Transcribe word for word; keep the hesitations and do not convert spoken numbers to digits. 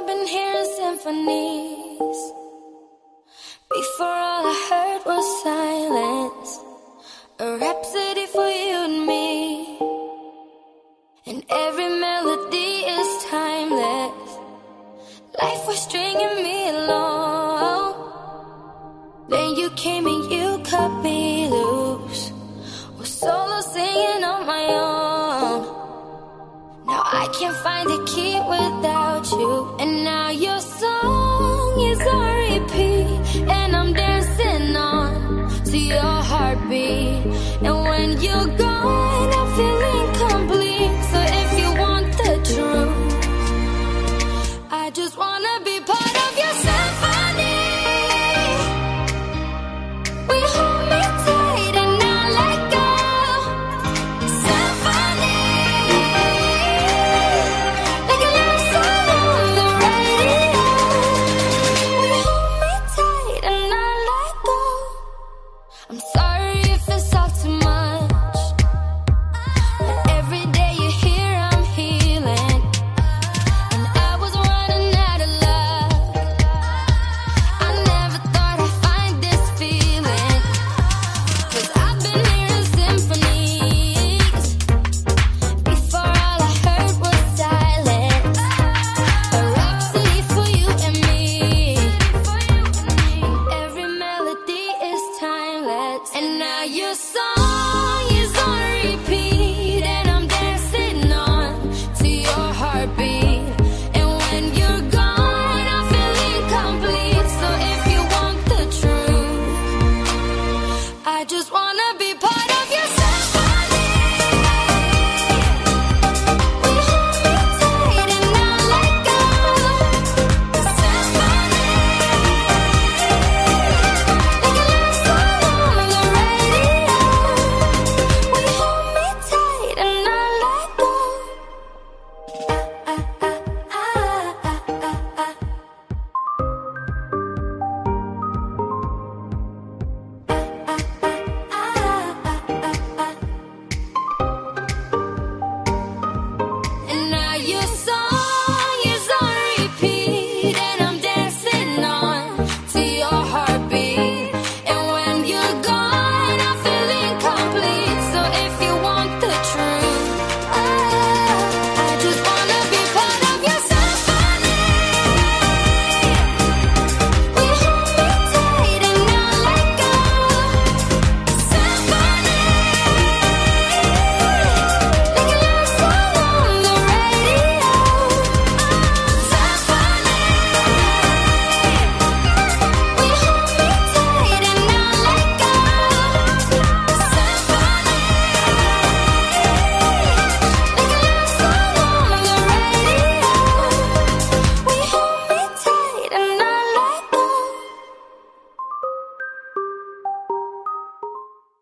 been hearing symphonies. Before all I heard was silence, a rhapsody for you and me. And every melody is timeless. Life was stringing me along. Then you came and you cut me loose. Was solo singing on my own. Now I can't find a key without you. And now your song is on repeat, and I'm dancing on to your heartbeat. And when you go